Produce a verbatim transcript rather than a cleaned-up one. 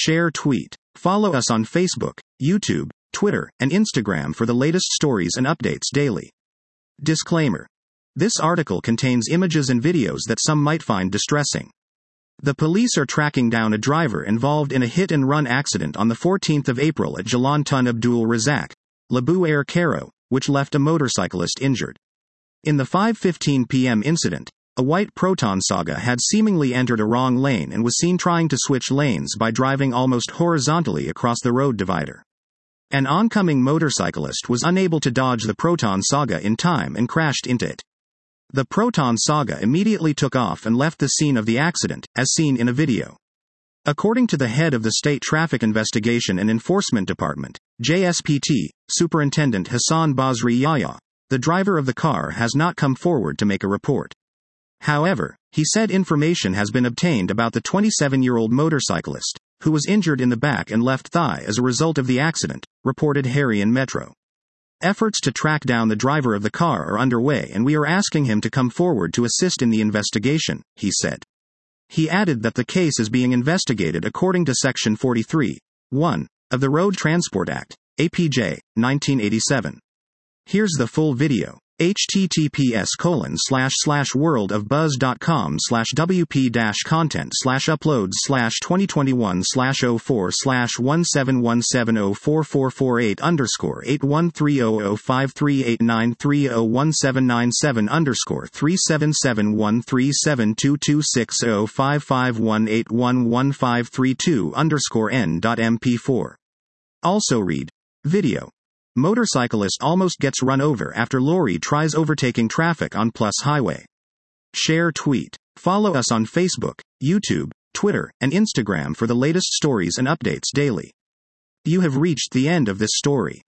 Share tweet. Follow us on Facebook, YouTube, Twitter, and Instagram for the latest stories and updates daily. Disclaimer. This article contains images and videos that some might find distressing. The police are tracking down a driver involved in a hit-and-run accident on the fourteenth of April at Jalan Tun Abdul Razak, Labu Air Cairo, which left a motorcyclist injured. In the five fifteen p.m. incident, a white Proton Saga had seemingly entered a wrong lane and was seen trying to switch lanes by driving almost horizontally across the road divider. An oncoming motorcyclist was unable to dodge the Proton Saga in time and crashed into it. The Proton Saga immediately took off and left the scene of the accident, as seen in a video. According to the head of the State Traffic Investigation and Enforcement Department, J S P T, Superintendent Hassan Basri Yahya, the driver of the car has not come forward to make a report. However, he said information has been obtained about the twenty-seven-year-old motorcyclist, who was injured in the back and left thigh as a result of the accident, reported Harian Metro. Efforts to track down the driver of the car are underway and we are asking him to come forward to assist in the investigation, he said. He added that the case is being investigated according to Section forty-three point one of the Road Transport Act, A P J, nineteen eighty-seven. Here's the full video. https colon slash slash worldofbuzz.com slash wp dash content slash uploads slash 2021 slash 04 slash 1717044448 underscore 8130053893017977 underscore 3771372260551811532 underscore n.mp4. Also read. Video. Motorcyclist almost gets run over after lorry tries overtaking traffic on Plus Highway. Share tweet. Follow us on Facebook, YouTube, Twitter, and Instagram for the latest stories and updates daily. You have reached the end of this story.